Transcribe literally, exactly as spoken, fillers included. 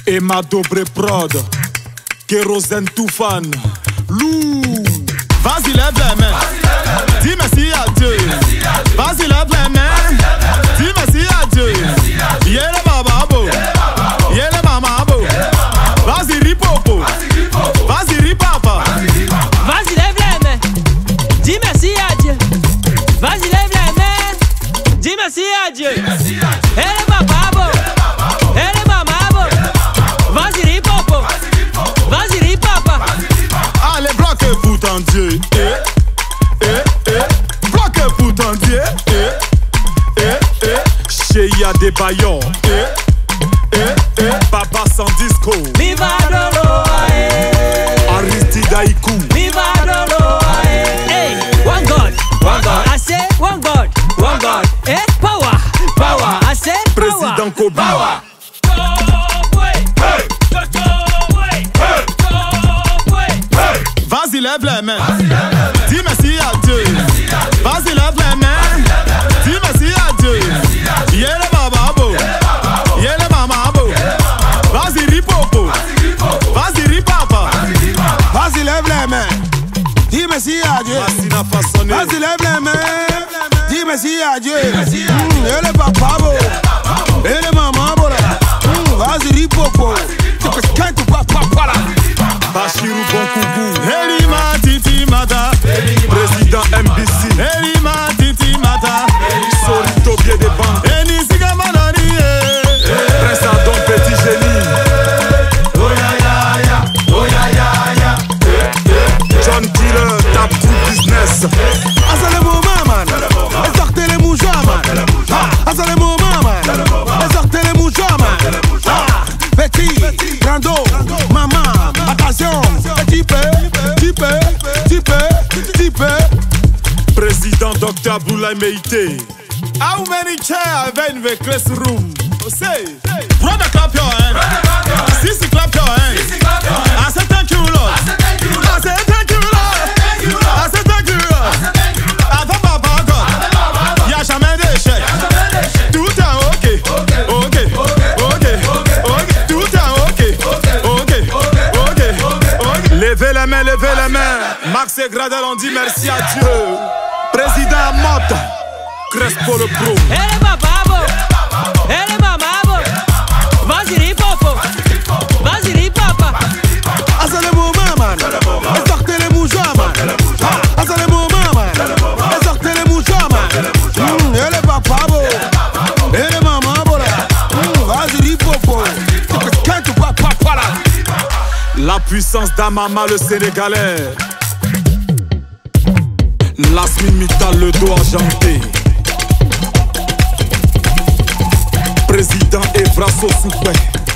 Emma Dobre Prod, Kérosène Toufane, Lou. Vas-y, lève les mains, dis merci à Dieu. Vas-y, lève les mains, dis merci à Dieu. Yéle bababo, yéle mamabo. Vas-y, ripopo, vas-y, ripapa. Vas-y, lève les mains, dis merci à Dieu. Vas-y, lève les mains, dis merci à Dieu. Yéle bababo, yéle mamabo. Vas-y, ripopo, vas-y, ripapa. Allez, bloquez-vous en Dieu. Eh, eh, eh. Bloquez-vous en Dieu. Eh, eh, eh. Chez Yadé Bayon. Eh, eh, eh. Papa sans disco. Viva Dolo, ae. Aristide Haïkou. Viva Dolo, ae. Hey, one God, one God. I say one God, one God. Eh, power, power. I say power. Président Kobe. Power. Vas-y, lève les mains. Dis merci à Dieu. Vas-y, lève les mains. Dis merci à Dieu. Yéle bababo, yéle mamabo. Vas-y, ripopo, vas-y, ripapa. Vas-y, lève les mains. Dis merci à Dieu. Vas-y, lève les mains. Dis merci à Dieu. Yéle bababo, yéle mamabo. Vas-y, ripopo. Tu peux qu'un tout papa là. Bachirou Bonkougou. Elima Titi Mata, président M B C. Elima Titi Mata, Sorito Bié des bancs. Eni Siga Manani, Prince Adon Petit Génie. Oh ya ya ya, oh ya ya ya. John Killer, Tap Crew Business. Asale moment man, sortez les mouchoirs man. Asale moment man, sortez les mouchoirs man. Petit, grando, maman, attention, petit peu, petit peu, petit peu, petit peu. Président Docteur Abdoulaye Meïté. How many chairs have in the classroom? Say, brother, clap your hands. Sister, clap your hands. I said thank you, Lord. I said thank you, Lord. I said thank you, Lord. Avant Papa God, y'a jamais d'échec. Tout est ok, ok, ok, ok. Tout est ok, ok, ok, ok. Levez les mains, levez les mains. Max et Gradel ont dit merci à Dieu. Président Mott, Crespo le pro. Ele bababo, ele mamabo. Vas-y, ripopo, vas-y, ripapa. Asale moment man, sortez les mouchoirs man. Asale moment man, sortez les mouchoirs man. Yéle bababo, yéle mamabo là. Vas-y, ripopo. Tu peux qu'un tout papa là. La puissance d'Amama le Sénégalais. Lasmin Mittal le dos argenté. Président Evra Sosoupé.